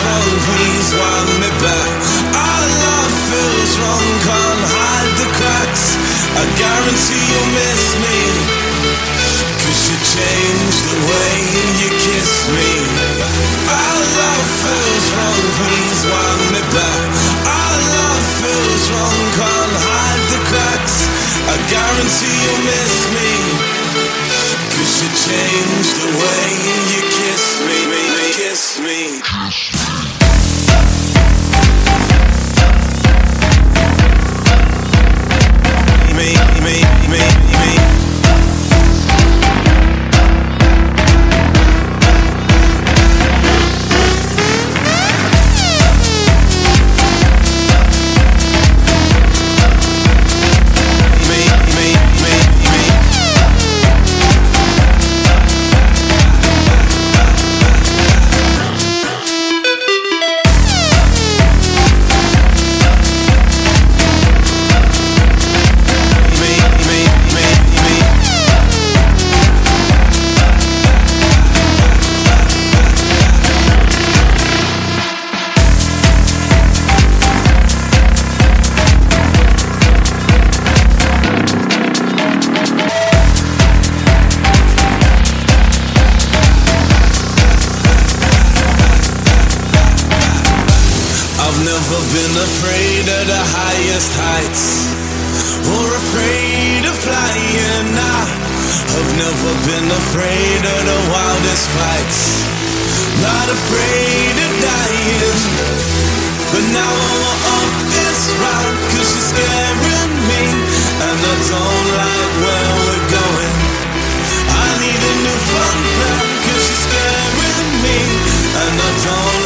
wrong, please wind me back. Our love feels wrong, can't hide the cracks. I guarantee you'll miss me, 'cause you changed the way you kiss me. Our love feels wrong, please wind me back. Our love feels wrong, can't hide the cracks. I guarantee you'll miss me, 'cause you changed the way you kiss me, kiss me. Never been afraid of the highest heights, or afraid of flying. I've never been afraid of the wildest fights, not afraid of dying. But now I'm off this route, 'cause you're scaring me, and I don't like where we're going. I need a new fun fact, 'cause you're scaring me, and I don't